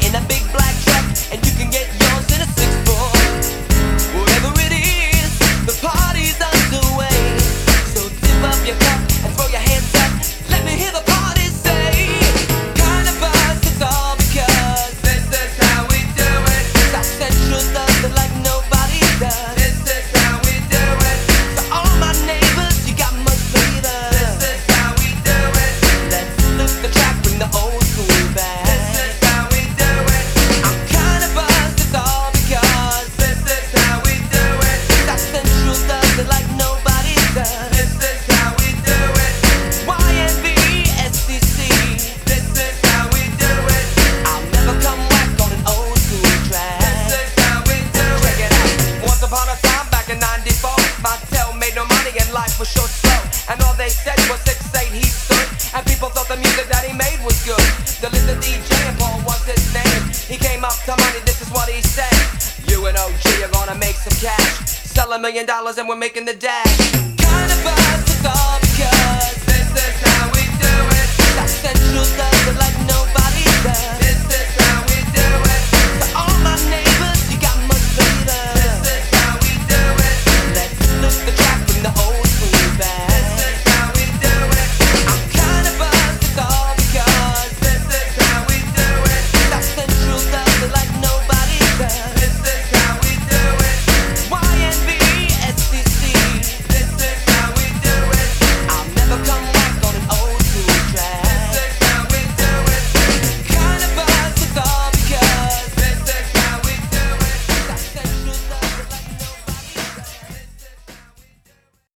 in a big black truck, and you can get yours in a 6-4. Whatever it is, the party's underway. So tip up your cup and throw your hands up. Let me hear the party say, kind of buzz, it's all because this is how we do it. South Central does it like nobody does. This is how we do it. To all my neighbors, you got much flavor. This is how we do it. Let's flip the track, bring the old school back. This is how we do it. I'm kind of buzzed, it's all because this is how we do it. South Central does it like nobody does. This is how we do it. YNB, SCC, this is how we do it. I'll never come back on an old school track. This is how we do it. Check it out. Once upon a time back in '94, Montel made no money and life was short slow. And all they said was 6'8" he stood. And people thought the music that he made was good. The little DJ and Paul was his name. He came up to money, this is what he said. You and OG are gonna make some cash. Sell $1 million and we're making the dash. Kind of buzz, it's all because this is how we do it. South Central does